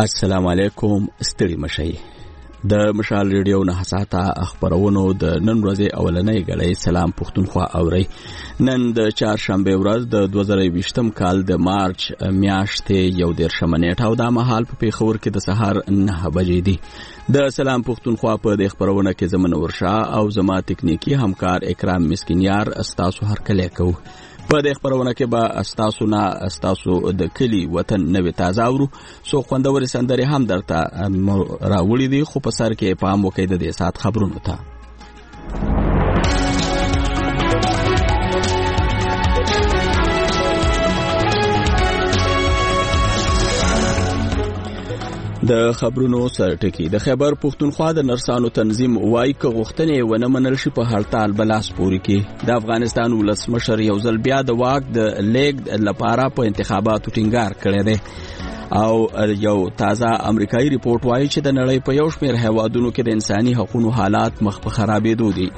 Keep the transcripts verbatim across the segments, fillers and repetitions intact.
السلام علیکم. ستړي مشئ. د مشال ریډیو نه حساته خبرونو د نن ورځې اولنۍ غړې سلام پښتونخوا اوري. نن د چهارشنبه ورځ د دوه زره بیستم کال د مارچ میاشتې یو دیرشمه نیټه او د مهال په پیښور کې د سهار نه بجې دي. د سلام پښتونخوا په د خبرونه کې زمون ورشا او زما تکنیکی همکار اکرام مسکینیار استاسو هر کله کو. په د خبرونه کې به استاسو نه استاسو د کلی وطن نوې تازه ورو سو خوندور سندري هم درته راوړي دي، خو په سر کې پام وکړئ د دې سات خبرونو ته. د خبرونو سرټکی د خیبر پښتونخوا د نرسانو تنظیم وایي که غوښتنې ونه منل شي په هړتال بلاس پوري کې د افغانستان ولسمشر یو ځل بیا د واک د لیګ لپاره په انتخاباتو ټینګار کړی دی او یو تازه امریکایي ریپورت وایي چې د نړۍ په یو شمېر هیوادونو کې د انساني حقوقو حالات مخ په خرابېدو دي.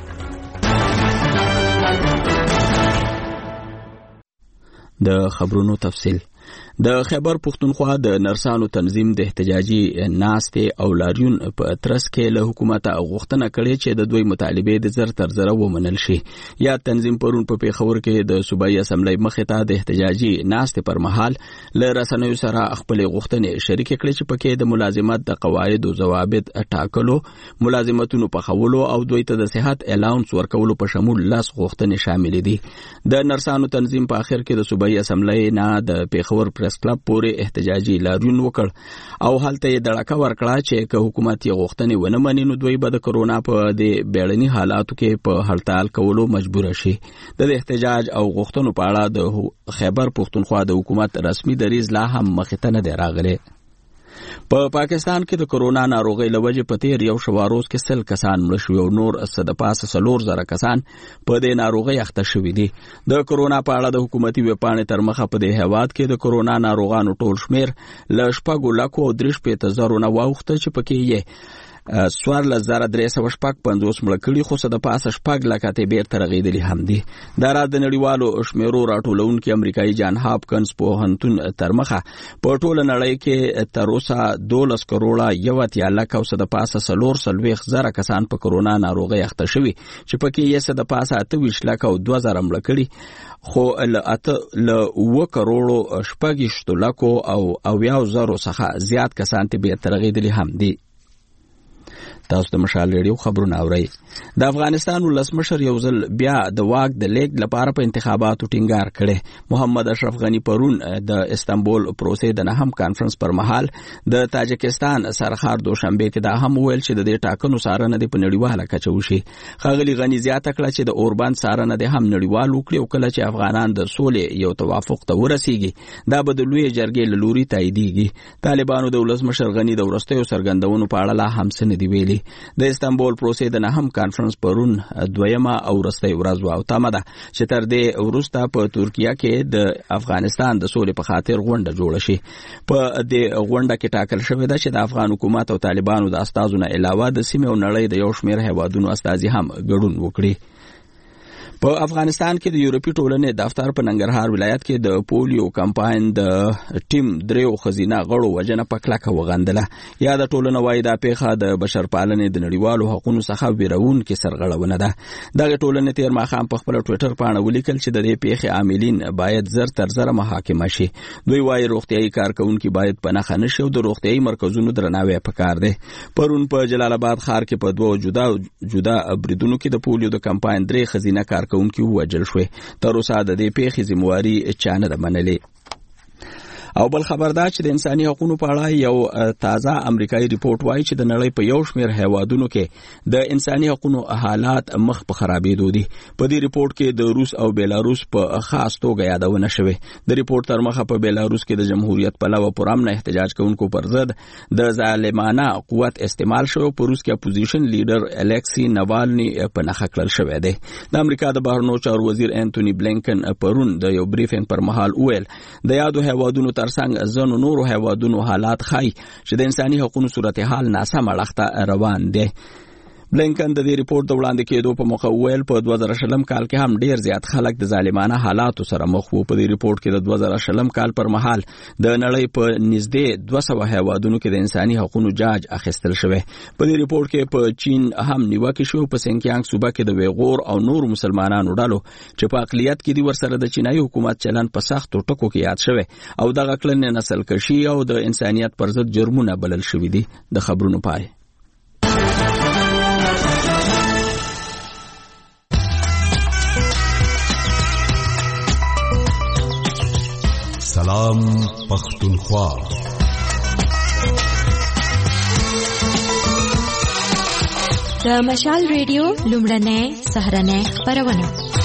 د خبرونو تفصیل. د خیبر پښتونخوا د نرسانو تنظیم د احتجاجي ناستې او لاریون په ترڅ کې له حکومت غوښتنه کړې چې د دوی مطالبه د زر تر زره ومنل شي. یا تنظیم پرون په پیښور کې د صوبایي اسمبلی مخې ته د احتجاجي ناستې پر مهال له رسنیو سره خپل غوښتنې شریک کړې چې پکې د ملازمت د قواعد او ضوابط ټاکلو، ملازمتونو په خولو او دوی ته د صحت الاونس ورکولو په شمول لاس غوښتنې شامل دي. د نرسانو تنظیم په اخر کې د صوبایي اسمبلی نه د پیښور پریس کلب پورې احتجاجي لاریون وکړ او هلته یې دړکه ورکړه چې که حکومت یې غوښتنې ونه مني نو دوی به د کرونا په د بیړني حالاتو کې په هړتال کولو مجبور شي. د احتجاج او غوښتنو په اړه د خیبر پښتونخوا د حکومت رسمي دریځ لا هم مخې ته نه دی راغلی. په پا پاکستان کې د کرونا ناروغۍ له وجې په تیر یو شواروز کې سل کسان مړه شوي او نور څه د پاسه څلور زره کسان په دې ناروغۍ اخته شوي دي. د کرونا په اړه د حکومتي ویبپاڼې تر مخه په دې هیواد کې د کرونا ناروغانو ټول شمیر له شپږو لکو او درې شپېته زرو نه واوښته چې پکې یې څوارلس زره درې سوه شپږ پنځوس مړه کړي، خو څه د پاسه شپږ لکه ته بیرته رغېدلي هم دي. دا راز د نړیوالو شمیرو راټولونکي امریکایي جان هاپکنز پوهنتون تر مخه په ټوله نړۍ کې تر اوسه دولس کروړه یو اتیا لکه او څه د پاسه څلور څلوېښت زره کسان په کرونا ناروغۍ اخته شوي چې پکې یې څه د پاسه اته ویشت لکه او دوه زره مړه کړي، خو له اووه کروړو شپږویشتو لکو او اویا زرو څخه زیات کسان ته بیرته رغېدلي هم دي. تاسو د مشال ریډیو خبرونه اورئ. د افغانستان ولسمشر یو ځل بیا د واک د لیګ لپاره په انتخاباتو ټینګار کړي. محمد اشرف غنی پرون د استانبول پروسې د نهم کانفرنس پر مهال د تاجکستان سرخار دوشنبه کې دا هم ویل چې د دې ټاکنو څارنه د په نړیواله کچه وشي. ښاغلي غنی زیاته کړه چې د اوربند څارنه د هم نړیوال وکړي او کله چې افغانان د سولې یو توافق ته ورسیږي دا به د لوی جرګې له لوري تاییدیږي. طالبانو د ولسمشر غنی د وروستیو څرګندونو په اړه لا هم څه نه دي ویلي. د استانبول پروسې د نهم کانفرنس پرون دویمه او وروستۍ ورځ وه او تمه ده چې تر دې وروسته په ترکیه کې د افغانستان د سولې په خاطر غونډه جوړه شي. په دې غونډه کې ټاکل شوې ده چې د افغان حکومت او طالبانو د استازو نه علاوه د سیمې او نړۍ د یو شمېر هیوادونو استازي هم ګډون وکړي. په افغانستان کې د یورپي ټولنې دفتر په ننګرهار ولایت کې د پولیو کمپاین د ټیم دریو خزینه غړو وجنه په کلکه وغندله. یا د ټولنه وایي دا پیښه د بشرپالنې د نړیوالو حقوقو څخه ویرونکې سرغړونه ده. دغه ټولنې تیر ماښام په خپل ټویټر پاڼه ولیکل چې د دې پیښې عاملین باید زر تر زره محاکمه شي. دوی وایي روغتیايي کارکونکي باید په نښه نشي او د روغتیايي مرکزونو درناوی پکار دی. پرون په جلال آباد ښار کې په دوه جدا جدا بریدونو کې د پولیو د کمپاین درې خزینه کار کوونکي ووژل شوي. تر اوسه د دې پیښې ذمہواري چا نه ده منلې. او بل خبر دا چې د انساني حقوقو په اړه یو تازه امریکایي ریپورت وایي چې د نړۍ په یو شمېر هیوادونو کې د انساني حقوقو حالات مخ په خرابېدو دي. په دې ریپورت کې د روس او بیلاروس په خاص توګه یادونه شوې. د ریپورت تر مخه په بیلاروس کې د جمهوریت پلوه پرامن احتجاج کوونکو پر ضد د ظالمانه قوت استعمال شوی. په روس کې اپوزیشن لیډر الیکسی ناوالني په نښه کړل شوی دی. د امریکا د بهرنیو چارو وزیر انټونی بلینکن پرون د یو بریفینګ پر مهال وویل د یادو هیوادونو ترڅنګ ځینو نورو هیوادونو حالات ښایي چې د انساني حقوقو صورتحال ناسم اړخ ته روان دی. بلینکن د دې ریپورت د وړاندې کېدو په موخه ویل په دوه زره شلم کال کې هم ډیر زیات خلک د ظالمانه حالاتو سره مخ وو. په دې ریپورت کې د دوه زره شلم کال پر مهال د نړۍ په نږدې دوه سوه هیوادونو کې د انساني حقوقو جاج اخیستل شوی. په دې ریپورت کې په چین هم نیوکه شو. په سینکیانګ صوبه کې د ویغور او نور مسلمانانو ډلو چې په اقلیت کې دي ورسره د چینایي حکومت چلن په سختو ټکو کې یاد شوی او دغه کړنې نسل کشي او د انسانیت پر ضد جرمونه بلل شوي دي. د خبرونو پای. سلام پختونخوا. د مشال ریډیو لومړنۍ سهارنۍ خبرونه.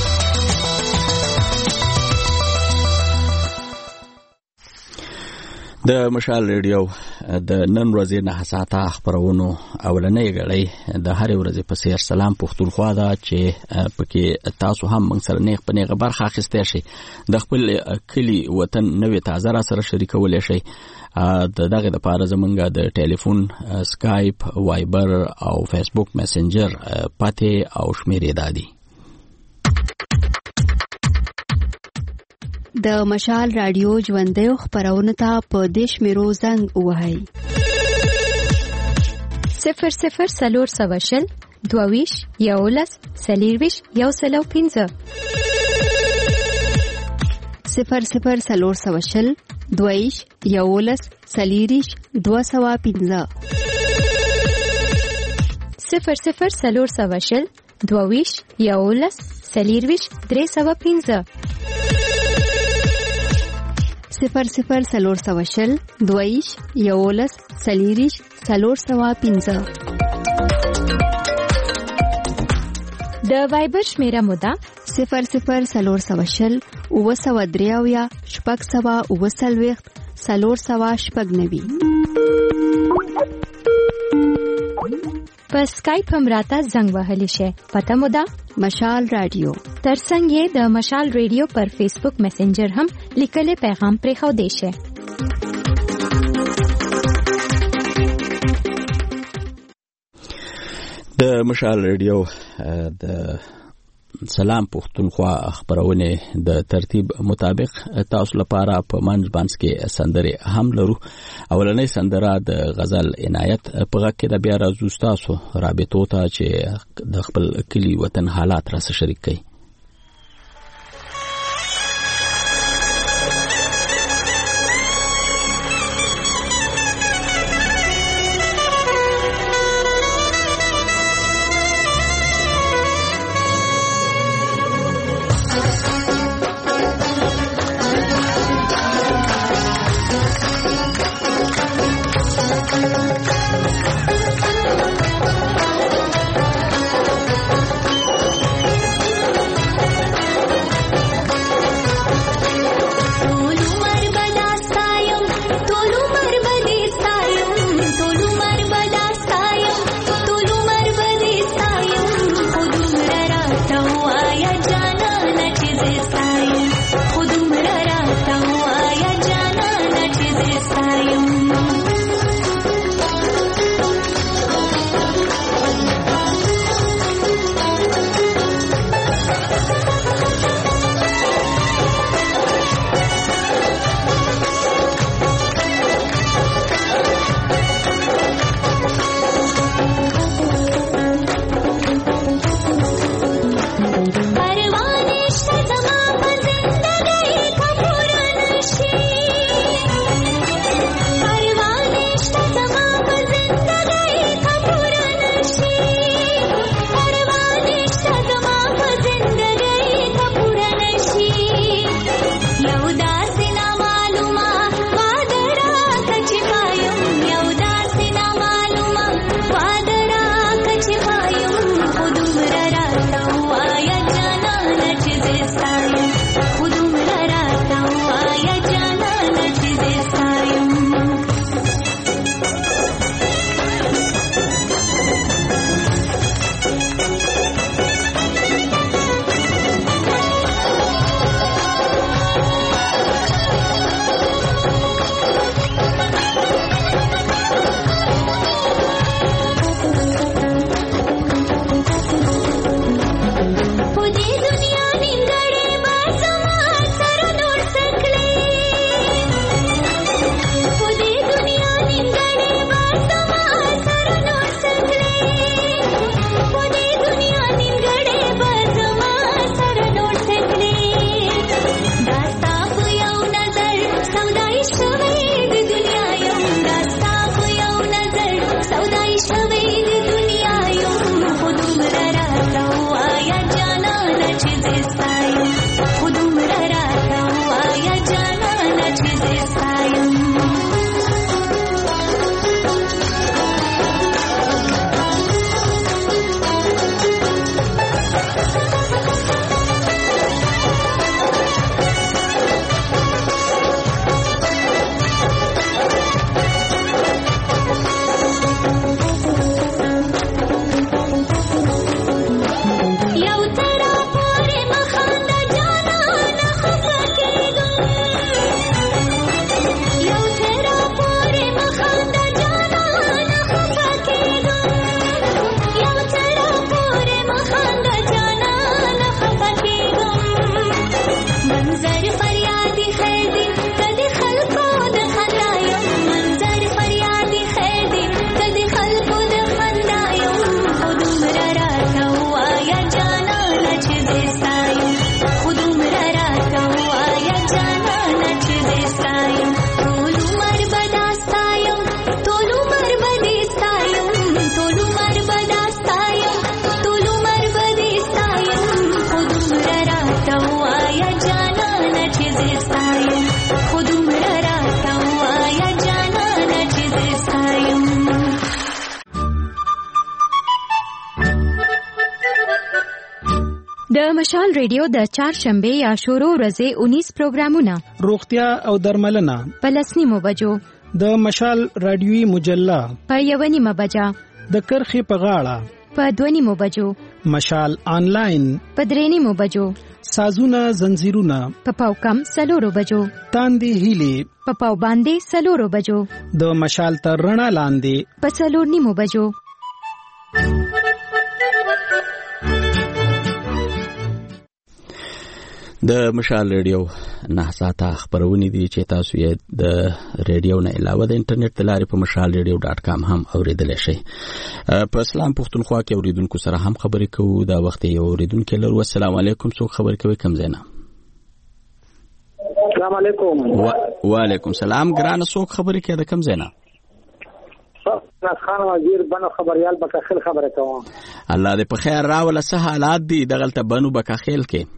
د مشال ریډیو د نن ورځې نه ساعته خبرونو اولنۍ غړي د هرې ورځې په سیر سلام پختونخوا دا چې پکې تاسو هم موږ سره نه خپل برخه اخیسته شي د خپل کلی وطن نوې تازه را سره شریکول شي. د دغه د پاره زمونږ د ټلیفون، سکایپ، وایبر او فیسبوک میسنجر پته او شمیرې دادي. د مشال رادیو ژوندۍ خبرونه ته په دیش میرو زنګ وهاي صفر صفر سلور سواشل دوویش یولس سلیرویش یو سلو پینزه صفر صفر سلور سواشل دوویش یولس سلیریش دو سوا پینزه صفر صفر سلور سواشل دوویش یولس سلیرویش درې سوا پینزه صفر صفر سلور سواشل دویش یولس سلیریش سلور سوا پینزه. د وایبر شمیره مودا صفر صفر سلور سواشل اوه سوا دریاویا شپږ سوا اوه سلویخت سلور سوا شپږ نوي. په سکایپ هم راته زنګ وهلی شي. پته مو ده مشال رادیو. ترڅنګ یې د مشال ریډیو پر فیسبوک میسنجر هم لیکلي پیغام پرې خو دی شي. د مشال ریډیو د سلام پختونخوا خبرونه د ترتیب مطابق تاسو لپاره په منځ باندې کې سندره هم لرو. اولنۍ سندره د غزل عنایت په غږ کې د بیا راځو تاسو رابطو ته چې د خپل کلی وطن حالات را سره شریک کړئ. د مشال ریډیو د چهارشنبه یا شروع ورځې اونیس پروګرامونه، روغتیا او درملنه په لسنیمو بجو، د مشال رادیوي مجله په یوه نیمه بجه، د کرخې په غاړه په دوه نیمو بجو، مشال آنلاین په درې نیمو بجو، سازونه زنجیرونه په پاوکم سلورو بجو، تاندې هیلې په پاو باندې سلورو بجو، د مشال تر رڼا لاندې په سلور نیمو بجو. د مشال ریډیو نه ساته خبرونه دي چې تاسو یې د ریډیو نه علاوه د انټرنیټ د لارې په مشال ریډیو ډاټ کام هم اوریدلی شئ. په اسلام پښتونخوا کې اوریدونکو سره هم خبرې کوو. دا وخت یو اوریدونکو لرو. السلام علیکم. څوک خبرې کوي؟ کوم ځای نه؟ السلام علیکم. وعلیکم السلام. ګرانه څوک خبرې کوي؟ د کوم ځای نه؟ خان وزیر بنو خبريال بکاخیل خبره کوم. الله دې په خیر راوله. څه حالات دي دغلته بنو بکاخیل کې؟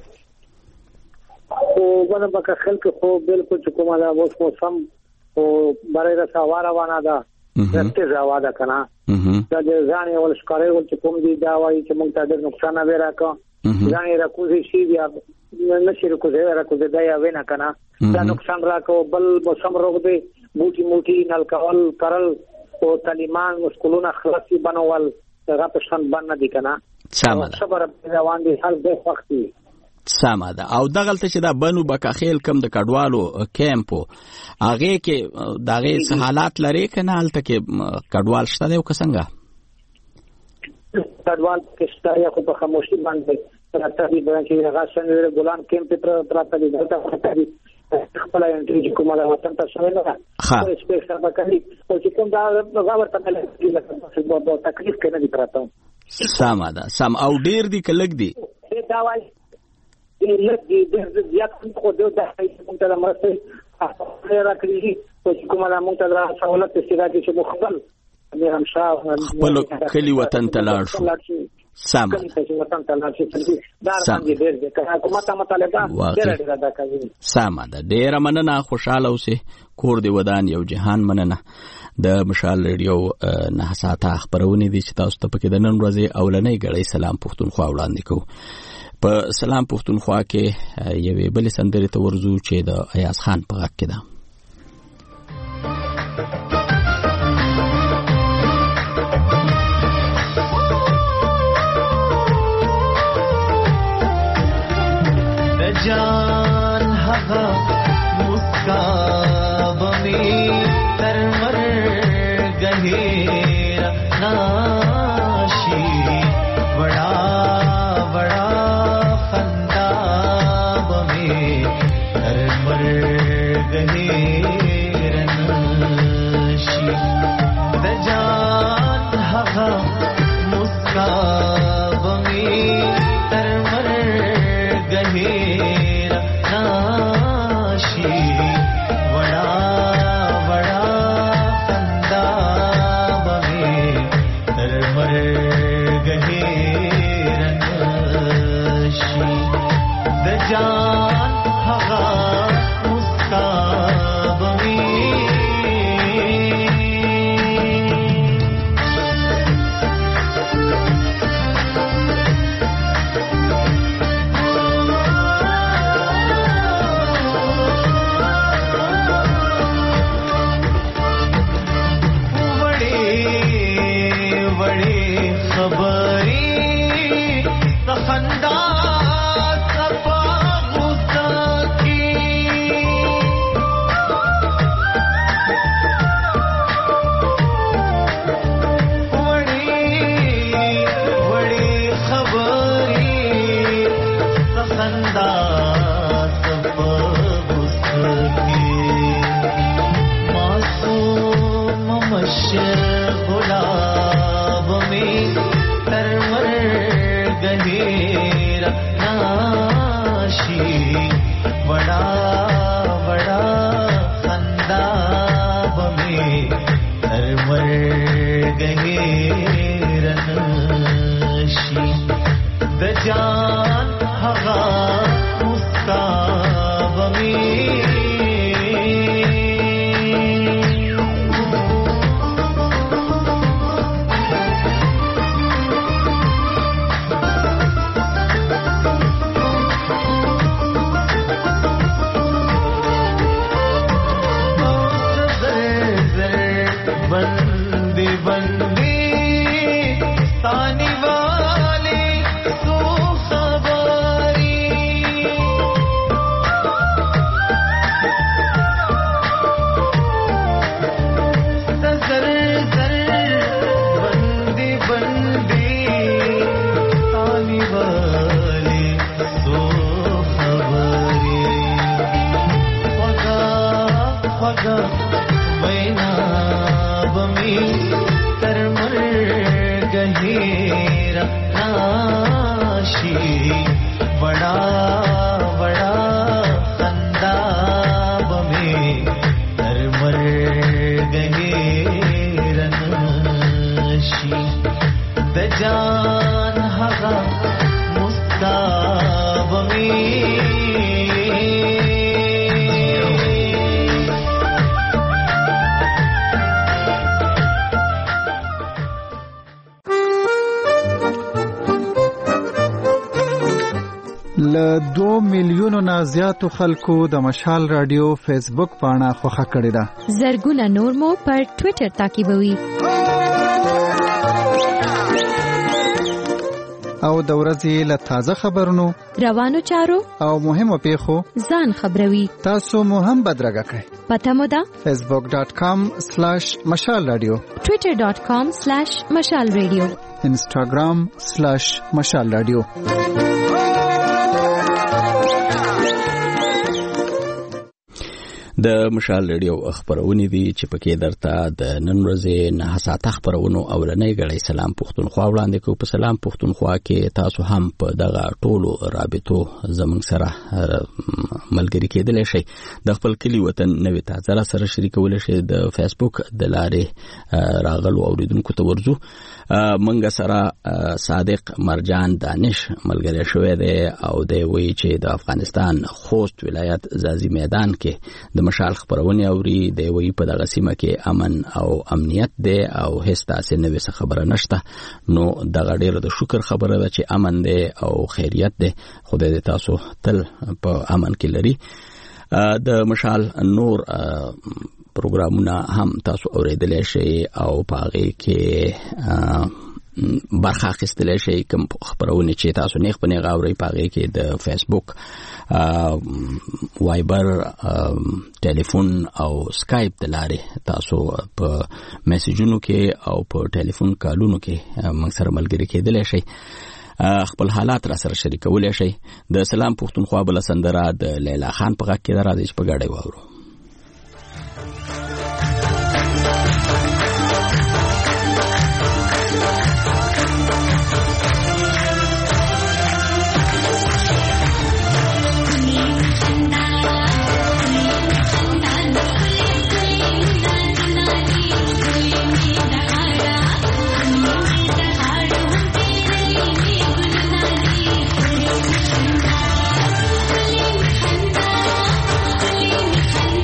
او بنو بکاخیل کې خو بالکل چې کومه دا اوس موسم او برای رسا واره وانه ده رسته ځوا ده کنه دا د ځان ول شکارې ول چې کوم دي دا وایي چې موږ ته د نقصان نه وراکو ځان یې راکوزي شي بیا نشي راکوزي راکوزي دا یا وینا کنه دا نقصان راکو بل موسم روغ دی بوټي موټي نل کول کرل او طالبان مشکلونه خلاصي بنول هغه په شان باندې دي کنه سمه ده. صبر روان دي حل به وختي سمه ده. او دغلته چې دا بنو بکاخیل کم د کډوالو کیمپو هغه کې دغه څه حالات لري کنه؟ هلته کې کډوال شته دی او څنګه کډوال کې شته یا خو په خاموشي باندې راته دي چې هغه څنګه ګلان کیمپ پر پراته دي دلته راته خپل انټری کومه ده وطن ته شوی نه ها سپیس سره کوي او چې کوم دا غوړ ته ملي لکه په تکلیف کې نه دي پراته. سمه ده. سم او ډیر دي کلک دي دا وایي لږ دي د زیات خو د موږ ته مرسته راکړي او چې کومه ده موږ ته سہولت استفاده چې مخبل نه هم شاه خپل کلی وطن ته لاړ شو. سمه سمه ده. ډیره مننه. خوشاله اوسئ. کور دی ودان یو جهان. مننه. د مشال ریډیو نه ساته خبرونه دي چې تاسو ته پکې د نن ورځې اولنۍ غړې سلام پښتونخوا وړاندې کوو. په سلام پښتونخوا کې یوې بلې سندرې ته ورځو چې د ایاز خان په غږ کې ده. جان هغه مسکا بمي تر مر گہیرا ناشی بڑا بڑا خندا بمي تر مر گہیرا ناشی د جان هغه مسکا بمي تر مر گہیرا له دو میلیونو نه زیاتو خلکو د مشال رادیو فیسبوک پاڼه خوښه کړې ده. زرګونه نور مو پر ټوئیټر تعقیبوي. او د ورځې له تازه خبرونو، روانو چارو او مهمو پیښو ځان خبروي. تاسو مو هم بدرګه کړئ. پته مو ده فیسبوک ډاٹ کام سلیش مشال رادیو، ټوئیټر ډاٹ کام سلیش مشال رادیو، انسټاګرام سلیش مشال رادیو. د مشال رادیو خبرونه دي چې پکې درته د نن ورځې نه ساعت خبرونو اولنۍ غړي سلام پښتونخوا وړاندې کوم. په سلام پښتونخوا کې تاسو هم په دغه ټولو رابطو زموږ سره ملګری کېدلی شئ. د خپل کلی وطن نوې تازه سره شریکولی شئ. د فیسبوک د لارې راغلو اوریدونکو ته ورځو. منګه سره صادق مرجان دانش ملګری شوی دی او دی وایي چې د افغانستان خوست ولایت زازی میدان کې د مشال خبرونه اوري. دی وایي په دغه سیمه کې امن او امنیت دی او هیڅ داسې نوې خبره نشته. نو دغه ډیره د شکر خبره ده چې امن دی او خیریت دی. خدای دې تاسو تل په امن کې لري. د مشال نور پروګرامونه هم تاسو اوریدلی شئ او په هغې کې برخه اخیستلی شئ. کوم خبرونه چې تاسو نیغ په نیغه اورئ په هغې کې د فیسبوک، وایبر، ټلیفون او سکایپ د لارې تاسو په میسجونو کې او په ټلیفون کالونو کې موږ سره ملګري کېدلی شئ. خپل حالات را سره شریکولی شئ. د سلام پښتونخوا بله سندره د لیلا خان په غږ کې ده، راځئ چې په ګډه واورو. Thank you.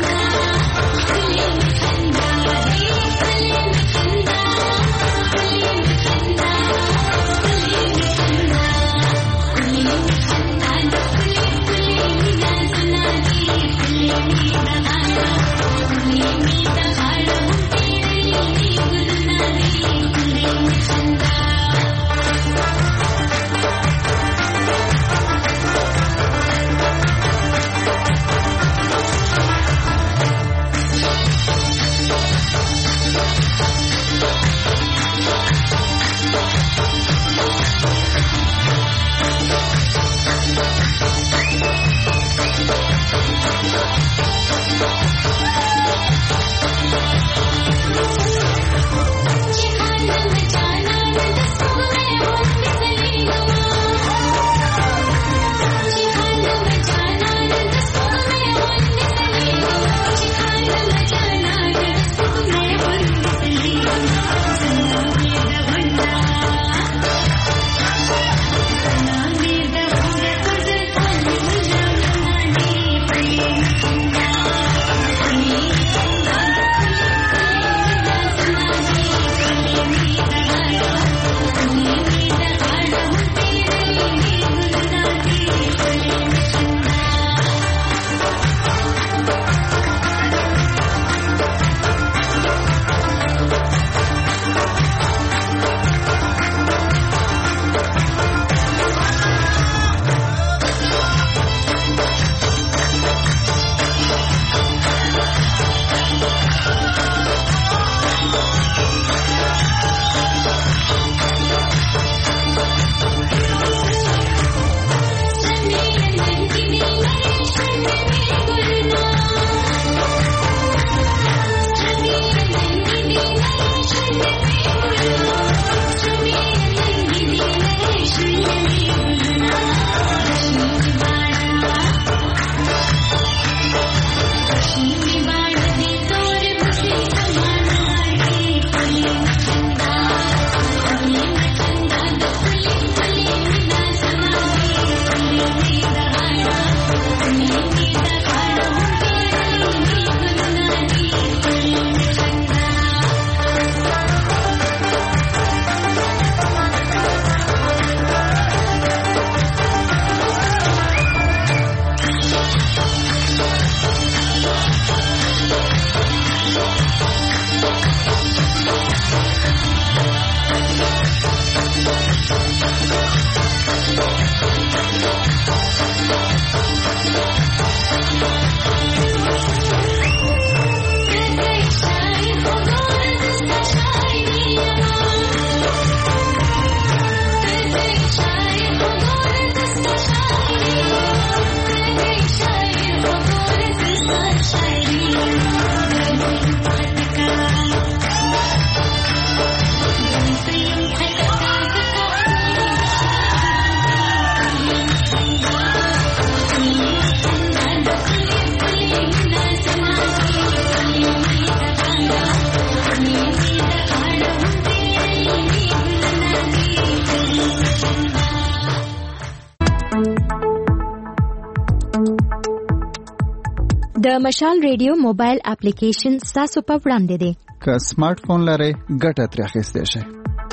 د مشال ریډیو موبایل اپلیکیشن ستاسو په وړاندې دی. که سمارټ فون لرئ ګټه ترې اخیستی شئ.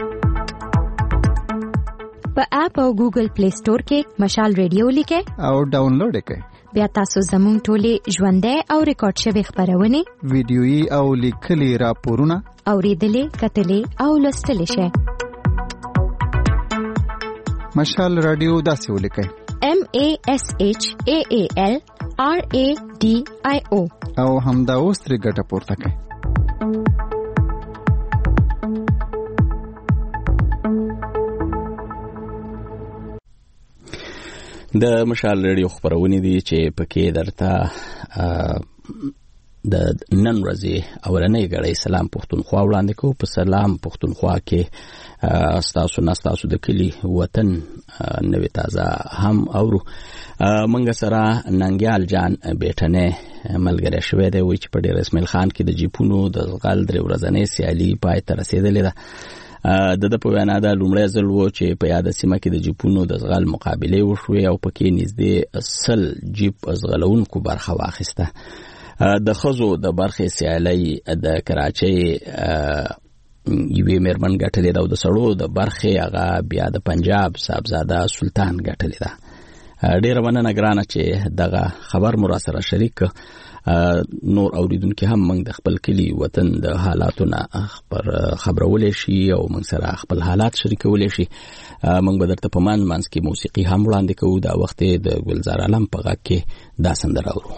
په اپ او ګوګل پلی سٹور کې مشال ریډیو لیکئ او ډاونلوډ یې کړئ. بیا تاسو زموږ ټولې ژوندۍ او ریکارډ شوي خپرونې، ویډیويي او لیکلي راپورونه اورېدلې، کتلې او لوستلی شئ. مشال رادیو داسې ولیکئ: M A S H A A L R A D I O او همدا اوس ترې ګټه پورته کړئ. د مشال ریډیو خبرونه دي چې پکې درته د نن ورځې اولنۍ غړې سلام پښتونخوا وړاندې کوو. په سلام پښتونخوا کې ستاسو نه ستاسو د کلی وطن نوې تازه هم اورو. منګه سره ننګیال جان بیٹنه ملګری شوی دی، وایي چې په ډېر اسماعیل خان کې د جیپونو د غل درې ورځنۍ سیالي پای ته رسېدلې ده. د د په وینا دا لومړی ځل و چې په یاده سیمه کې د جیپونو د ځغل مقابلې وشوې او پکې نږدې سل جیپ ځغلونکو برخه واخیسته. د ښځو د برخې سیالۍ د کراچۍ یوې مېرمن ګټلې ده او د سړو د برخې هغه بیا د پنجاب صاحبزاده سلطان ګټلې ده. ډېره مننه ګرانه چې دغه خبر مو راسره شریک. نور اوریدونکو هم موږ د خپل کلی وطن د حالاتو نه خبرولې شي او موږ سره خپل حالات شریکولې شي. موږ به درته په مان مانس کې موسیقي هم وړاندې کوو. دا وخت د ګلزار عالم په غږ کې دا سندره اورو.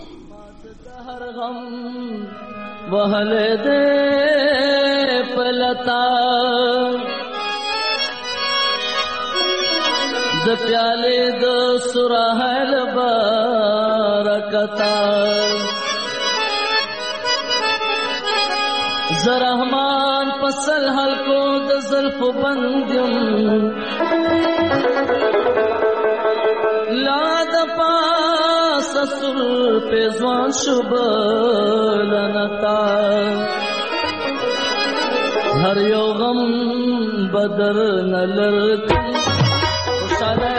وهله دې پلتا د پیاله د سراهل برکتا زرحمان پسل حلقو د زلف بندیم لا د پاس سر پیزوان شبلنتا هر یو غم بدر نلرکم خوشاله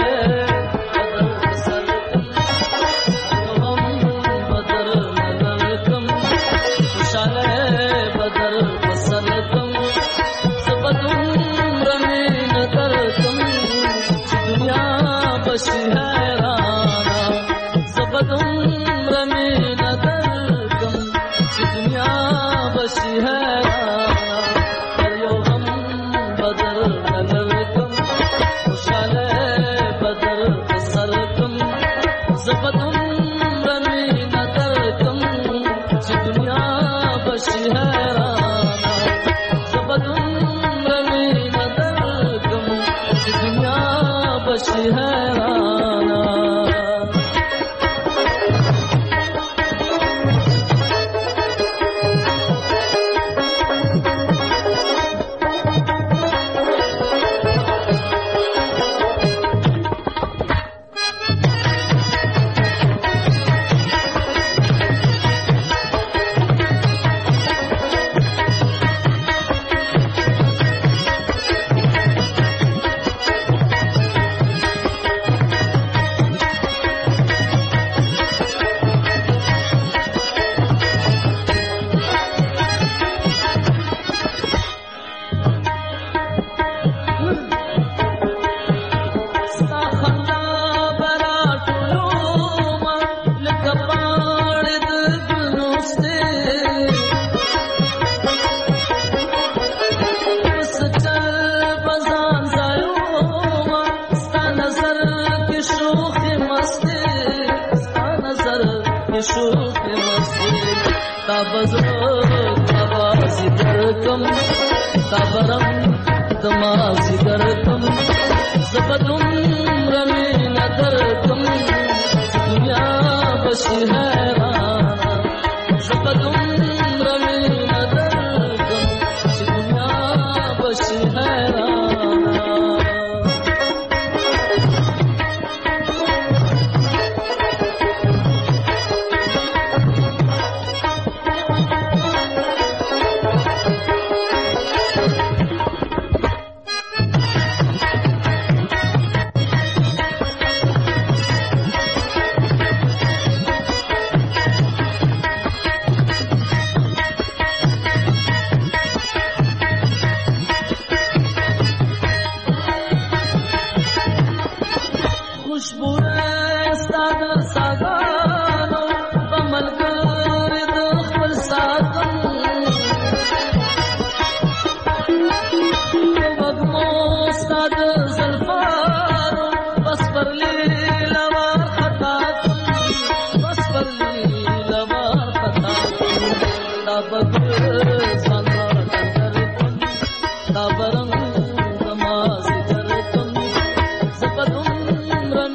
برنګ نماز درکم زپدم رن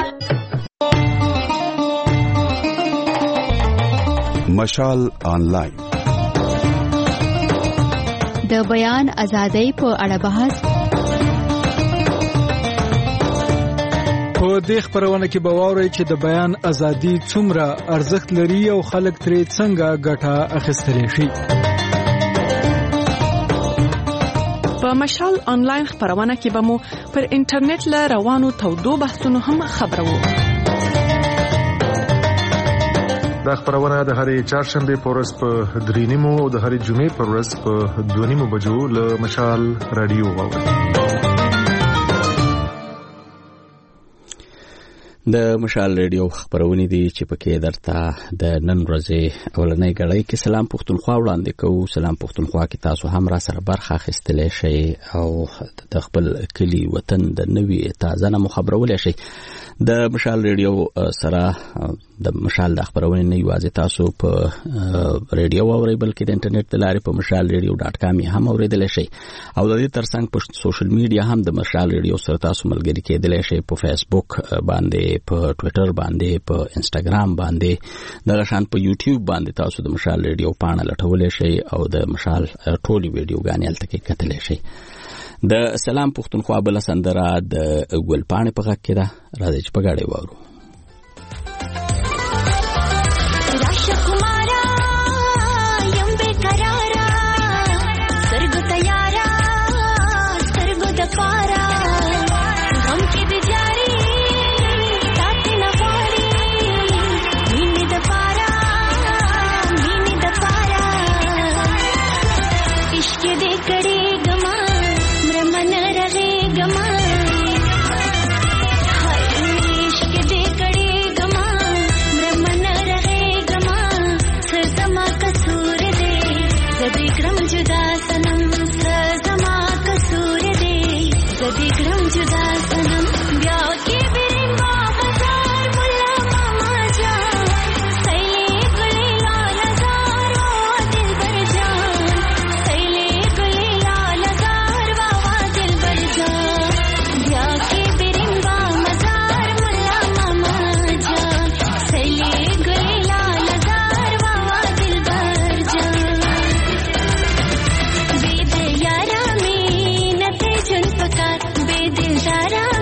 مشال آنلاین د بیان ازادۍ په اړه بحث. په دې خبرونه کې به واورئ چې د بیان ازادي څومره ارزښت لري او خلک ترې څنګه ګټه اخیستلی شي. په مشال آنلاین خبرونه کې به مو پر انټرنیټ له روانو تودو بحثونو هم خبرو. دا خبرونه د هرې چهارشنبه په ورځ په درې نیمو او د هرې جمعې په ورځ په دوه نیمو بجو له مشال رادیو واورئ. د مشال ریډیو خبرونه دي چې پکې درته د نن ورځې اولنۍ غړۍ کې سلام پښتونخوا وړاندې کوو. سلام پښتونخوا کې تاسو هم را سره برخه اخیستلی شئ او د خپل کلی وطن د نوې تازه نه مخبرولای شئ. د مشال ریډیو سره د مشال د خبرونه نه یوازې تاسو په ریډیو اورئ بلکې د انټرنیټ د لارې په مشال ریډیو ډاټ کام هم اوریدلی شئ او د دې ترڅنګ په سوشل میډیا هم د مشال ریډیو سره تاسو ملګري کېدلی شئ. په فیسبوک باندې، په ټوئیټر باندې، په انسټاګرام باندې، دغه شان په یوټیوب باندې تاسو د مشال ریډیو پاڼه لټولی شئ او د مشال ټولې ویډیوګانې هلته کې کتلی شئ. د سلام پښتونخوا بله سندره د ګل پاڼې په غږ کې ده. راځئ چې په ګاډۍ واورو. Dara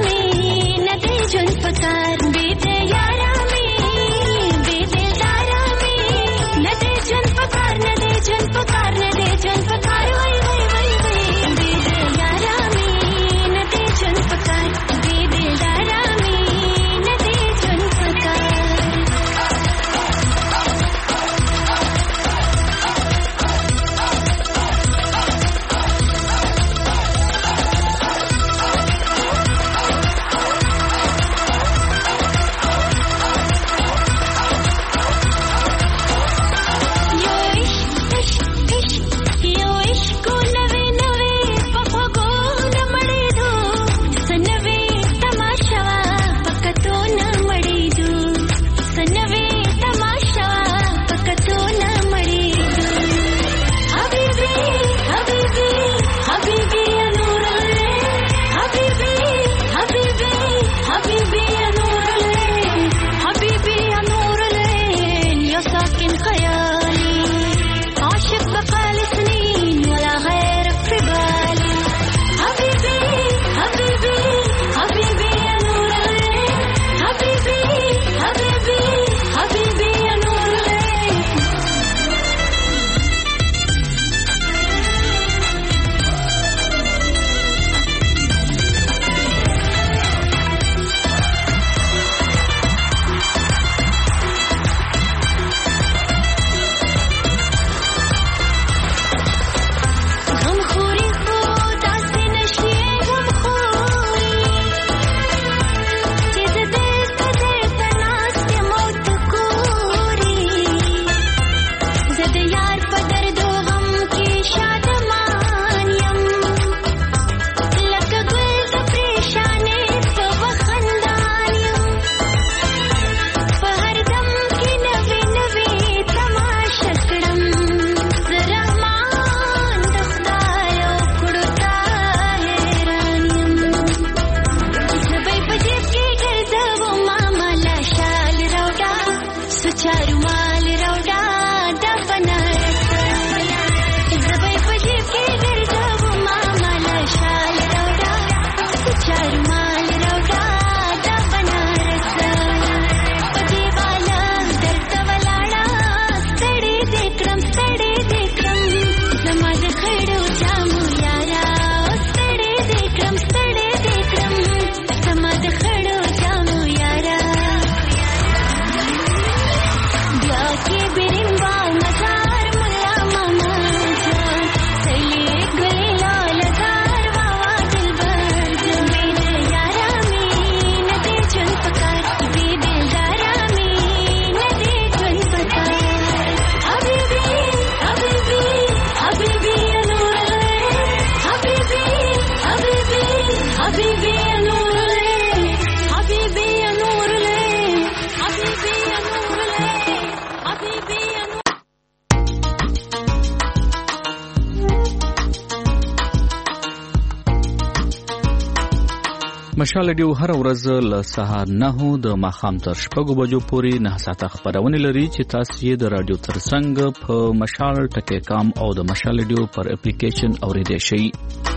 مشال ډیو هر ورځ له سهار نه د ماښام تر شپږو بجو پورې نه ساعته خبرونه لري چې تاسو یې د رادیو ترڅنګ په مشال ټکی کام او د مشال ډیو پر اپلیکیشن اوریدئ شئ.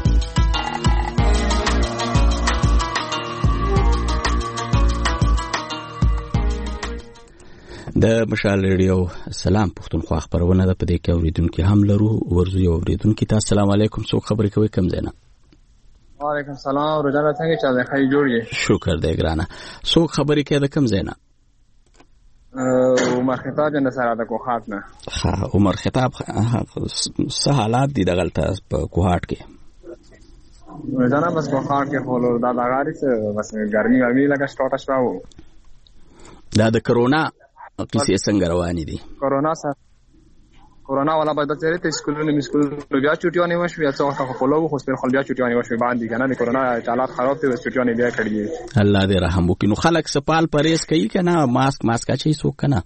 د مشال ریډیو سلام پښتونخوا خبرونه ده، په دې کې اوریدونکو هم لرو. ورزو یو اوریدونکو ته السلام علیکم، څوک خبرې کوي کم زینا؟ وعلیکم السلام، روزانه څنګه چا ده؟ خیر جوړ یې؟ شکر دی ګرانه. څوک خبرې کوي د کم زینا؟ عمر خطاب جن سره د کوهات نه. ها عمر خطاب څه حالات دي دغلته په کوهات کې؟ روزانه بس کوهات کې خو دا د غاری څه بس ګرمي ګرمي لګا سټاټ شاو. دا د کرونا کیسې څنګه روانې دي؟ کرونا سره کرونا والا باید چې ته سکولونو مسکولونو بیا چټیونه وشو، یا څو وخت خپل لوغو خو خپل بیا چټیونه وشو باندې کنه د کرونا حالات خراب دي، چټیونه بیا کړی. الله دې رحم وکړي. نو خلک سپال پرهیز کوي کنه، ماسک ماسک اچي سو کنه؟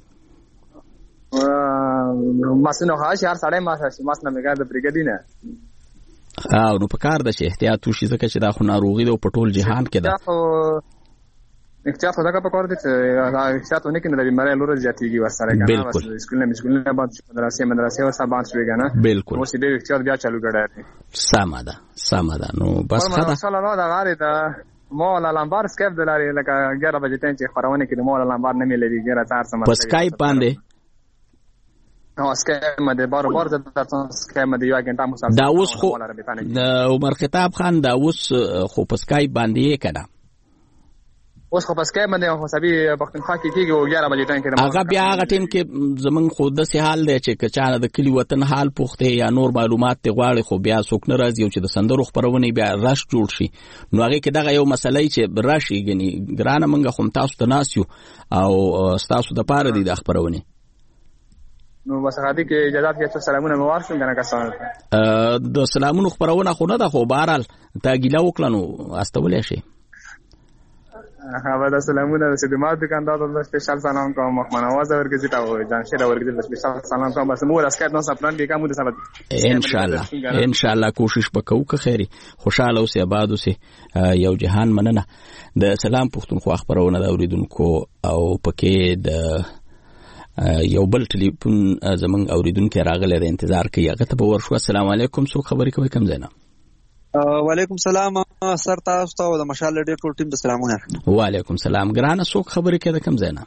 ا ماسنو خاص یار ساړې ماسه ماس نه میګا د بریګدینه. او نو په کار د شه احتیاط وشي ځکه چې دا خو ناروغي ده په ټول جهان کې ده. احتیاط خدا کا پکور دي چې احتیاط ونه کینې د بیماری لور زیاتېږي ورسره کنه، بس سکول نه مسکول نه باندې مدرسې مدرسې ورسره باندې شوی کنه. بالکل اوس دې احتیاط بیا چالو کړه. سم ده سم ده. نو بس خدا صلی الله دا غاری دا مولا لامبار سکیپ دلاري لکه اګیاره بجې ټین چې خبرونه کې مولا لامبار نه ملي ګره تار سم په سکایپ باندې نو سکیپ مده بار بار د تاسو سکیپ مده یو غنټه مو دا اوس خو عمر خطاب خان دا اوس خو په سکایپ باندې کړه. اوس خو پس کې باندې خو سبي پختونخوا کې کېږي او اګیاره بجې ټایم کې هغه بیا هغه ټیم کې زمون خو د سه حال دی چې کچانه د کلی وطن حال پوښته یا نور معلومات ته غواړي، خو بیا څوک نه راځي چې د سندرو خبرونه بیا راش جوړ شي. نو هغه کې دغه یو مسلې چې راشي غني ګرانه منګه خو تاسو ته ناسیو او تاسو د پاره دي د خبرونه. نو بس هغه کې اجازه کې سلامونه موارسم کنه کسان د سلامونو خبرونه خو نه ده، خو بهرال تا ګیلا وکړنو استولې شي. هغه د سلامونه د خدمات دکاندار د سپیشل سلام کوم مخمن आवाज ورګزي تا وای ځان شه ورګزي د سپیشل سلام کوم بس مو راسکټ نو سپلان کې کوم د سبب ان شاء الله ان شاء الله کوشش وکړو که خیری خوشاله اوسې آباد اوسې. یو جهان مننه. د سلام پښتونخوا خبرونه د اوریدونکو او پکې د یو بل ټلیفون زمنګ اوریدونکو راغله د انتظار کوي. هغه ته ورشو. السلام علیکم، څوک خبرې کوي کم زینا؟ وعلیکم سلام سر تاسو ته د مشال ډیر ټول ټیم د سلامونه. وعلیکم سلام ګرانه، څوک خبرې کوي کم زینا؟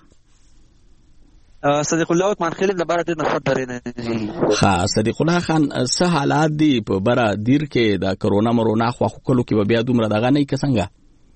صدیق الله عثمان خلیل د بار ډیر نفرت درې نه. ها صدیق الله خان څه حالات دي په بره دیر کې د کرونا مرونا خو خلکو کې بیا دومره دغه نه کسنګه؟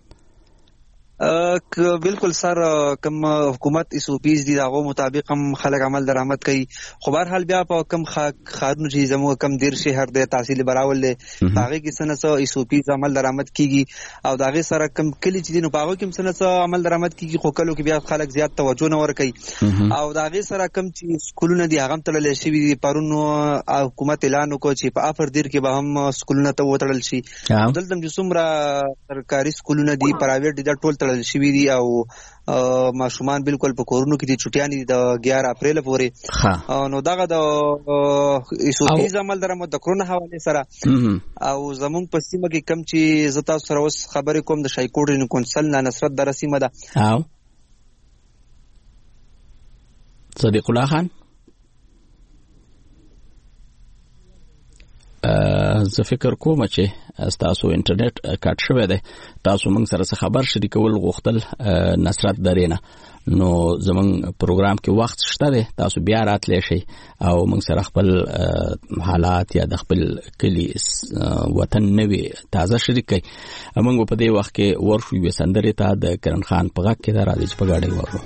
ا بالکل سر کم حکومت ایسوپیز دي دغه مطابق هم خلک عمل درآمد کوي، خو بهر حال بیا په کم خارونو چې زمو کم دیر شهر د تحصیل براول له هغه کې سنسو ایسوپیز عمل درآمد کیږي او دغه سره کم کلی چې نو باغو کې سنسو عمل درآمد کیږي، خو کلو کې بیا خلک زیات توجه نه ور کوي او دغه سره کم چې سکولونه دي هغه تلل شي دي. پرونو حکومت اعلان وکړ چې په افر دیر کې به هم سکولونه ته وتړل شي. دلته چې څومره سرکاري سکولونه دي پرایویټ دي ټول شوی دي او ماشومان بالکل په کورونو کې دي چټیان دي د اګیاره اپریل پورې. نو دغه د ایسوپیز عمل درآمد د کرونا حواله سره او زمون په سیمه کې کم چې زتا سره اوس خبرې کوم د شایکوډ نو کونسل نه نصرت در سیمه ده. او صدیق الله خان زه فکر کوم چې تاسو انټرنیټ کټ شوی دی، تاسو موږ سره خبر شریکول غوښتل نصرت درینه. نو زمونږ پروګرام کې وخت شته دی، تاسو بیا راتلی شئ او موږ سره خپل حالات یا د خپل کلی وطن نوی تازه شریک کړئ. موږ په دې وخت کې ورشو یوې سندرې ته د کرن خان په غږ کې دا راځي چې په ګاډۍ ورو.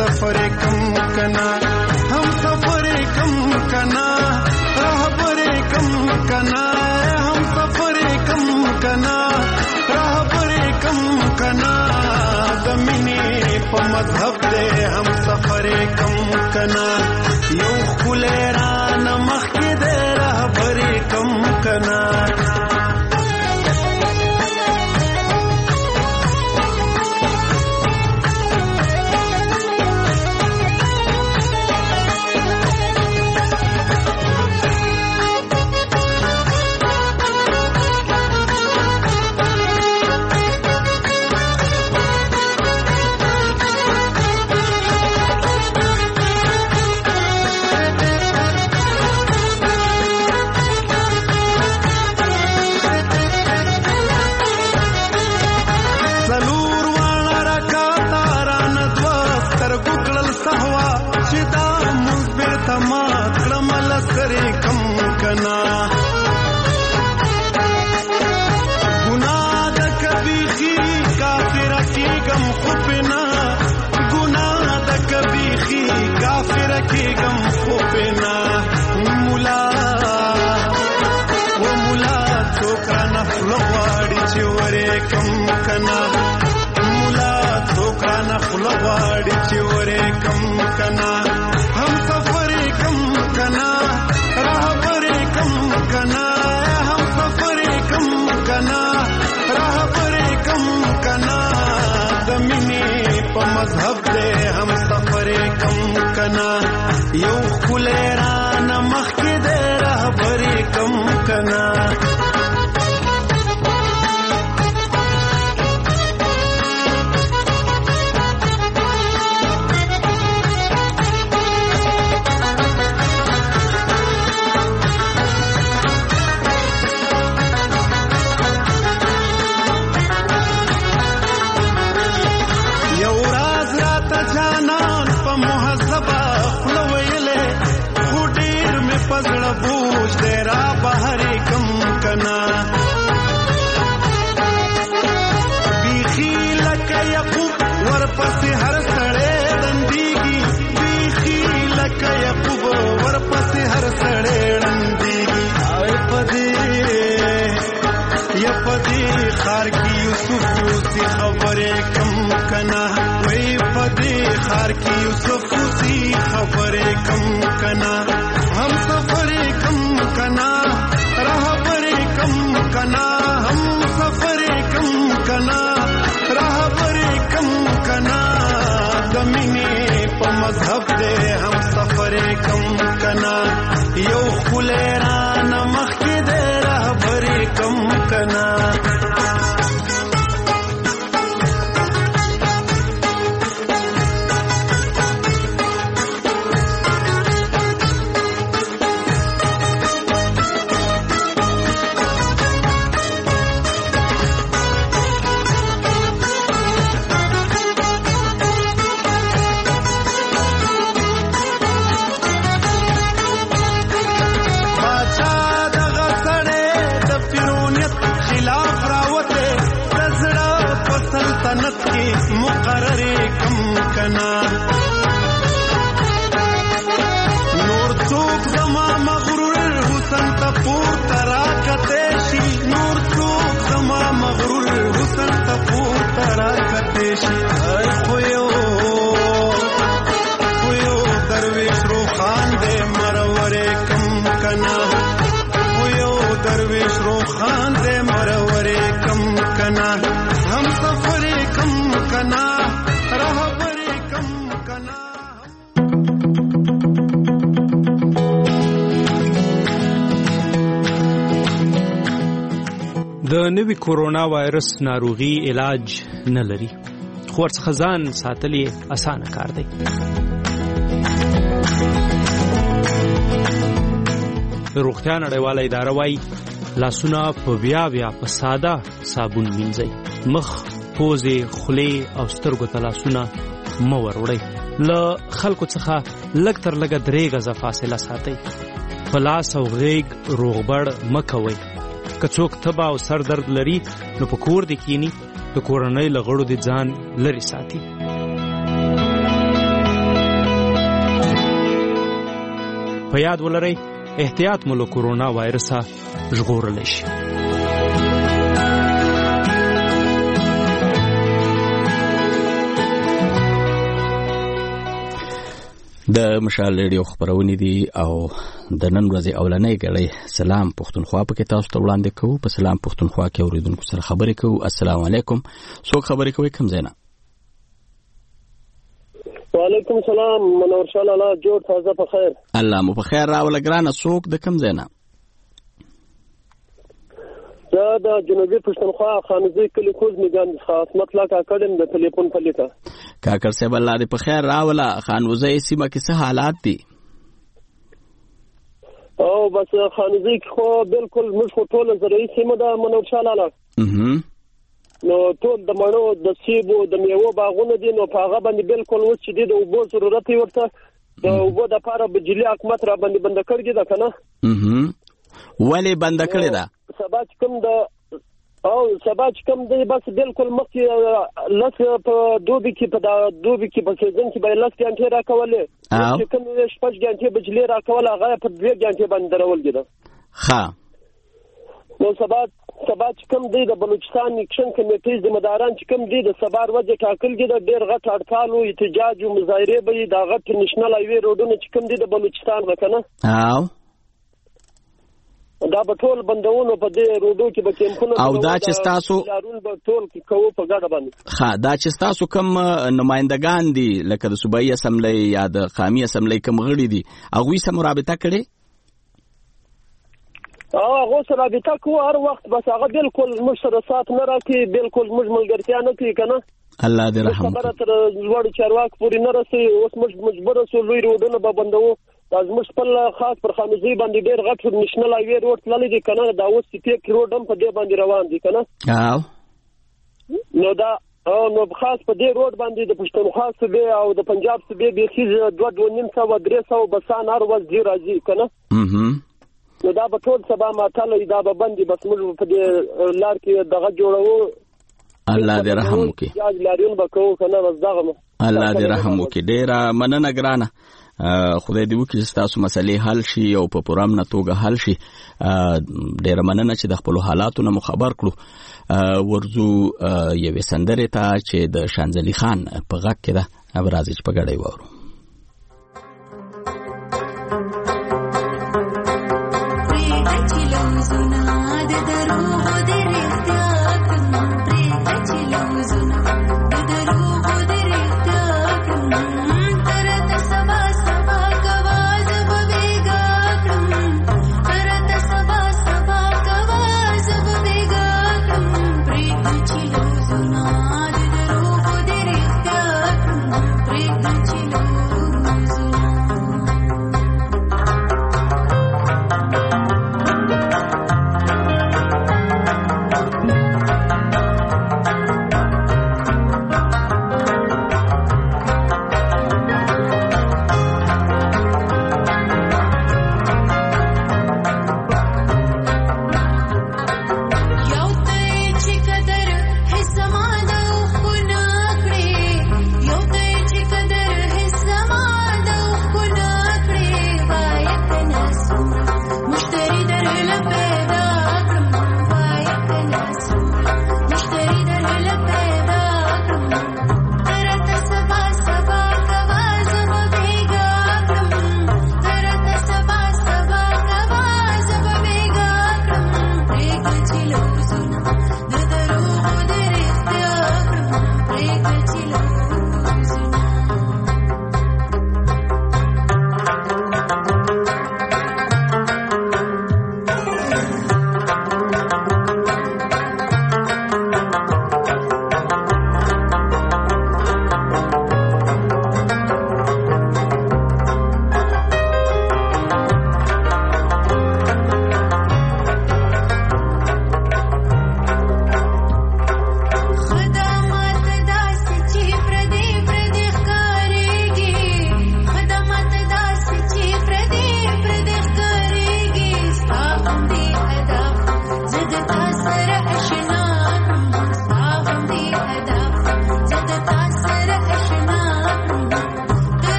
सफर कम कना हम सफर कम कना रहबर कम कना हम सफर कम कना रहबर कम कना दमिने प मذहब दे हम सफर कम कना यौ खुलेरा नमख के दे रहबर कम कना मذहब दे हम सफर कम कना यौ खुलेरा नमख के दे रहबर कम कना बूझ तेरा बहरे कम कना बीखी लकयकूब वरपस हर सड़े रंदीगी बीखी लकयकूब वरपस हर सड़े रंदीगी आए पदे ये पदे खार की यूसुफ सी खबरे कम कना वही पदे खार की यूसुफ सी खबरे कम कना हम सफर कम कना रहबर कम कना हम सफर कम कना रहबर कम कना दमिने प मذहब दे हम सफर कम कना यौ खुलेरा नमख के दे रहबर कम कना मुकर्ररे कम कना नूर चूक जमा मगरूर हुसन तपूर तराकतेशी नूर चूक जमा मगरूर हुसन तपूर तराकतेशी ऐ खोयो खोयो दरवेश रोखान दे मरवरे कम कना खोयो दरवेश रोखान दे मरवरे कम कना हम सफर कम कना रहबर कम कना د نوي کورونا وایرس ناروغي علاج نه لري خو ورڅخه ځان ساتل یې اسانه کار دی. روغتیا نړیواله اداره وايي لاسونه په بیا بیا په ساده صابون وینځئ. مخ، پوزې، خولې او سترګو ته لاسونه مه وروړئ. له خلکو څخه لږ تر لږه درې غزه فاصله ساتئ. په لاس او غیږ روغبړ مه کوئ. که څوک تبه او سر درد لري نو په کور دې کینی، د کورنۍ له غړو دې ځان لرې ساتي. په یاد ولرئ احتیاط مو له کورونا وایرسه ژغورلی شي. د مشال ریډیو خبرونه دي او د نن ورځې اولنۍ غړي سلام پښتونخوا په کې تاسو ته وړاندې کوو. په سلام پښتونخوا کې اوریدونکو سره خبرې کوو. السلام علیکم. څوک خبرې کوي کوم ځای نه؟ وعلیکم السلام. منور شاه لالا جوړ تازه په خیر. الله مو په خیر راوله ګرانه. څوک د کوم ځای نه؟ دا د جنوبي پښتونخوا خانزي کلی کوز میدان خدمت لا کاکړم د ټلیفون په لیکه. کاکړ صاحب الله دې په خیر راوله. خانوزي سیمه کې څه حالات دي؟ او بس خانزي خو بالکل موږ خو ټول زرعي سیمه ده منور شاه لالا. نو ټول د مڼو د سیبو د میوو باغونه دي. نو په هغه باندې بالکل اوس چې دي د اوبو ضرورت یې ورته د اوبو دپاره بجلي حکومت را باندې بنده کړې ده که نه؟ ولې بنده کړې ده؟ سبا چې کوم د او سبا چې کوم دی بس بالکل مخکې لس په دوبي کې په دا دوبي کې په سیزن کې به لس ګنټې راکولې چې کوم شپږ ګنټې بجلي راکول هغه په دوه ګنټې باندې درول کېده. ښه نو سبا سبا چې کوم دی د بلوچستان اکشن کمیټې ذمہداران چې کوم دی د سبا ورځې ټاکل کېده. ډېر غټ هړتال و احتجاج و مظاهرې به وي. دا غټ نیشنل هایوې روډونه چې کوم دی د بلوچستان به که نه دا به ټول بندونو په دې روډو کې به کیمپونه او دا چې ستاسو به ټول کوو په ګډه باندې. ښه دا چې ستاسو کوم نمایندګان دي لکه د صوبایي اسمبلی یا د قومي اسمبلی کوم غړي دي هغوی سره رابطه کړې؟ او هغو سره رابطه کوو هر وخت. بس هغه بالکل موږ سره سات نه راکوي. بالکل موږ ملګرتیا نه کوي که نه. الله دې رحم وکړي. خبره تر لوړو چارواکو پورې نه رسوي. اوس موږ مجبوره شو لوی روډونه به بندوو. دا زموږ خپل خاص پر خانزي باندې ډېر غټ نیشنل هایوې روډ تللی دی که نه. دا اوس سپیک روډ هم په دې باندې روان دي که نه. نو دا نو خاص په دې روډ باندې د پښتونخوا صوبې او د پنجاب صوبې بیخي دوه دوه نیم سوه درې سوه بسان هر ورځ ځي راځي که نه. نو دا به ټول سبا ماتلی دا به بند دي. بس موږ په دې لار کې دغه جوړوو. الله دې رحم وکړي. لاریون به کوو که نه. بس دغه الله دې رحم وکړي. ډېره مننه ګرانه. خدای دې وکړي چې تاسو مسلې حل شي او په پوره امنه توګه حل شي. ډېره مننه چې د خپلو حالاتو نه مو خبر کړو. ورځو یوې سندرې ته چې د شانزلي خان په غږ کې ده. اب راځئ چې په ګډه یې واورو. Sama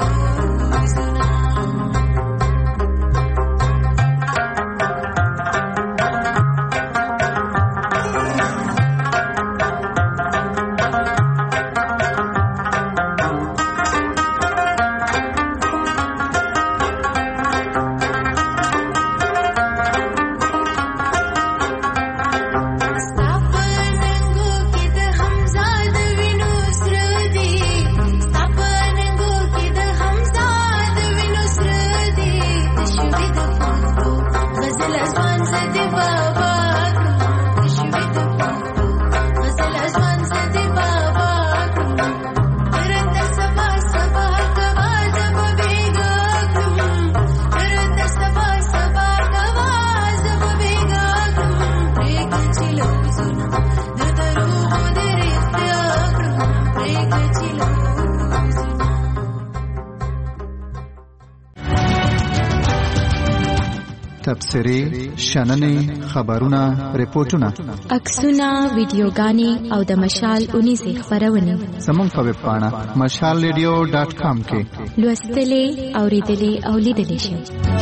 تبصرې شننې خبرونه ریپورتونه عکسونه ویډیوګانې او د مشال اونیزې خبرونه زموږ په ویب پاڼه مشال ریډیو ډاټ کام کې لوستلې اوریدلې او لیدلې شئ.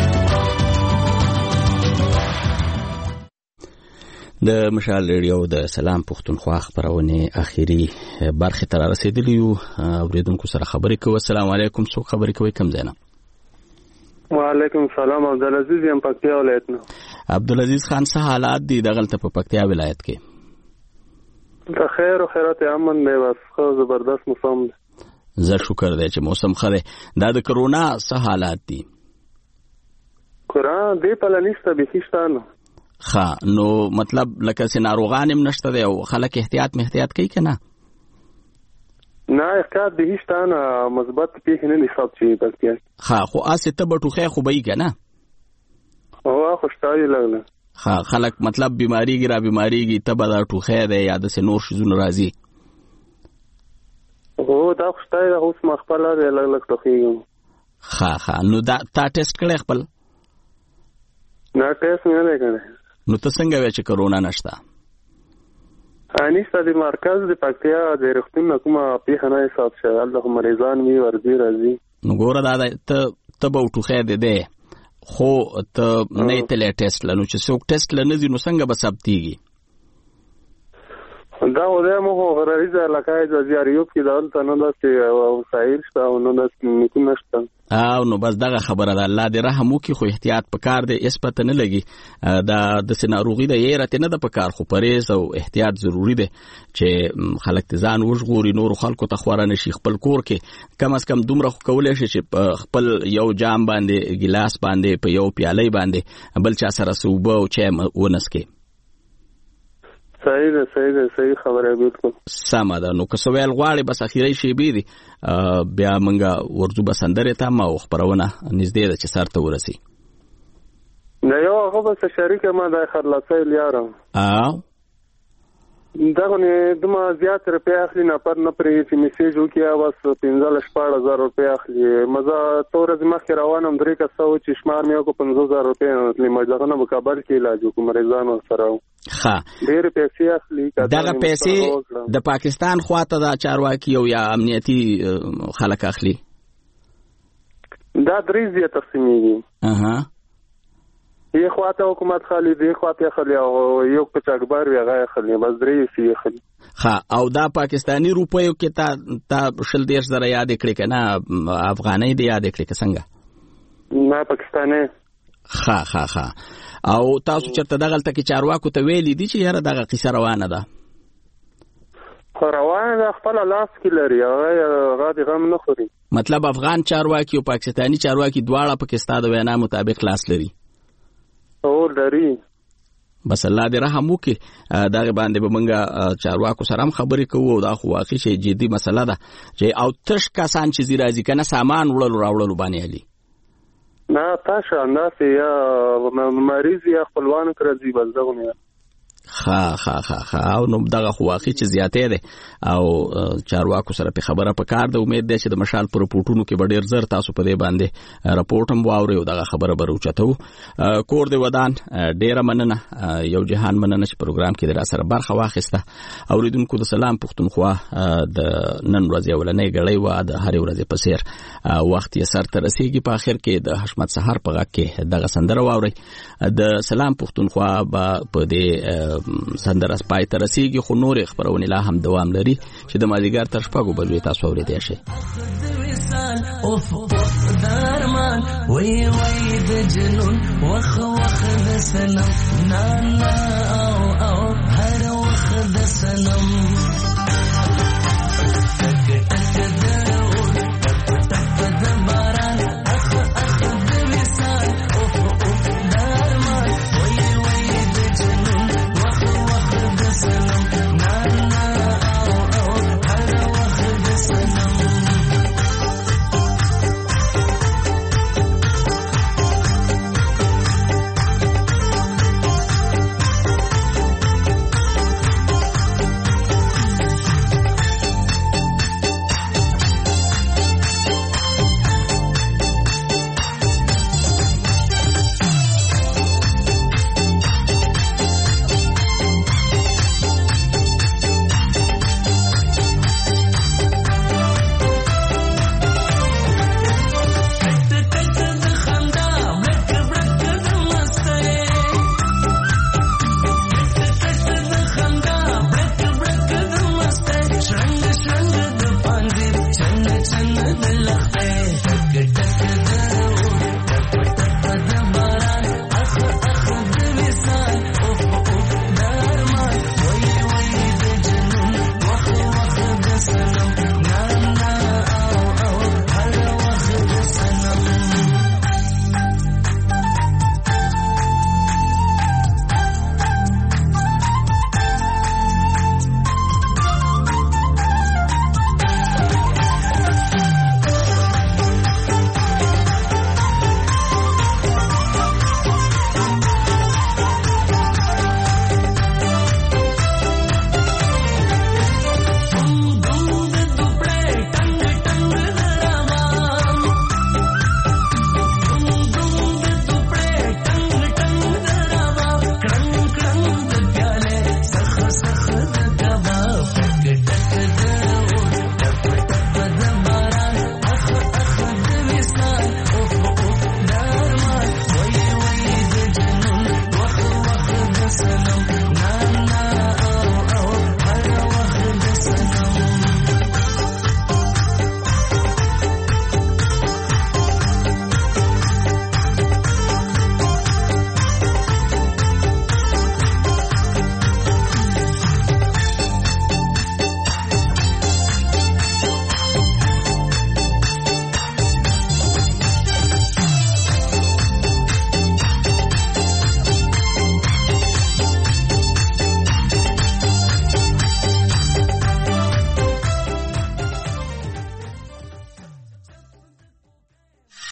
د مشال ریډیو د سلام پښتونخوا خبرونه اخیری برخه تر رسیدلی یو. اوریدونکو سره خبرې کوو. السلام علیکم. څوک خبرې کوي؟ کم زینا. وعلیکم السلام. عبدالعزیز یم پکتیا ولایت نه. عبدالعزیز خان څه حالات دي دغلته په پکتیا ولایت کې؟ د خیر او خیرات امن دی، بس خو زبردست موسم دی. زه شکر دی چې موسم خره. دا د کرونا څه حالات دي؟ کرونا دی په لنیسته بهشتانه. ها نو مطلب لکه سي ناروغان هم نشته دی او خلک احتیاط محتیاط کوي کنه؟ نه احتیاط به هیڅ نه مثبت پیښ نه حساب چی بلکې ها خو اسه ته بټوخه خو بې کنه او خوشتاوی لګنه ها خلک مطلب بیماریږي را بیماریږي ته به دا ټوخه ده یا د سنور شزون راځي. هو دا خوشتاوی ده اوس مخبل ده لګ لګ ټوخیږم. ها ها نو دا تا ټیسټ کړې خپل؟ نه ټیسټ نه کړې. نو ته څنګه وې چې کرونا نشته؟ انیسته د مرکز د پکتیا د رښتون کومه پیښه نه حساب شوه. الله مریضان می ورځي راځي. نو ګوره دا ته ته به ټوخه ده ده خو ته نه تل ټیسټ لنو چې څوک ټیسټ لنځي نو څنګه به ثبتيږي؟ دا ودا مو غریزه لکه د زیاریوب کې دالته نه داسې او سایر شته او نه داسې نشته. او نو بس دغه خبره ده. الله دې رحم وکړي خو احتیاط پکار دی. اس پته نه لګي دا د سناروغي د یې رته نه د پکار خو پرهیز او احتیاط ضروری دی چې خلک ځان وژغوري نور خلکو ته خورا نشي. خپل کور کې کم از کم دومره کولای شي چې خپل یو جام باندې ګلاس باندې په یو پیاله باندې بل چا سره صوبه او چای ونسکي. صحیح ده صحیح ده صحیح خبره بالکل سمه ده. نو که سوال غواړي بس اخیری شی بي دي بیا منګه ورځو بسندره ته ما خبرونه نږدې ده چې سر ته ورسي. نه یو هغه بس شریک ما د خلاصي لیارم او دغه نه دما زیات روپیا اخلي نه پر نه پرې چې میسیج وکیا بس پنځه شپږ هزار روپیا اخلي. مزه تور از مخ روانم درې کسو چې شمار مې کو پنځه هزار روپیا اخلي. مجلغه نه مقابل کې علاج کوم مریضانو سره ها ډېر پیسې اخلي. دغه پیسې د پاکستان خواته د چارواکي او یا امنیتي خلک اخلي؟ دا درې زیات تقسیمېږي. اها یو خواته حکومت خالي دی خواته خالي او یو کچاګبر ویغه خالي بس درې سی خالي. ها او دا پاکستانی روپیو کې تا تا شل دیش زره یاد کړی کنه افغانۍ دی یاد کړی څنګه؟ نه پاکستاني. ها ها ها او تاسو چرته دغه تل کې چارواکو ته ویلي دي چې یاره دغه قصه روانه ده؟ روانه ده خپل لاس کې لري هغه غادي غم نه خوري. مطلب افغان چارواکي او پاکستانی چارواکي دواړه پاکستان د وینا مطابق لاس لري. او لري. بس الله دې رحم وکړي. دغه باندې به موږ چارواکو سره هم خبرې کوو. دا خو واقعي شي جدي مسله ده چې او تش کسان چې راځي کنه سامان وړلو راوړلو باندې علي نه تاسو انداسه یا مریض یا خپلوان کرځي بس دغه ها ها ها ها او نو دغه خواخي چې زیاتې ده او چارواکو سره په خبره پکار ده. امید ده چې د مشال پر رپورټونو کې به ډیر زر تاسو په دې باندې رپورټ هم واوري او دغه خبره به روچتو. کور دی ودان ډیره مننه یو جهان مننه چې پروګرام کې در سره برخه واخیسته. اوریدونکو د سلام پښتونخوا د نن ورځې اولنې غړې و د هر ورځې په سیر وخت یې سر ته رسیږي. په اخر کې د حشمت سحر په غږ کې دغه سندره واوري. د سلام پښتونخوا په دې سندره پای ته رسیږي خو نور خبرونه لا هم دوام لري چې د مازیګر تر شپږو بجو تاسو اورېدای شئ. درمان وی وی د جنون وخ وخ د سلام نا نا او او هر وخت د سلام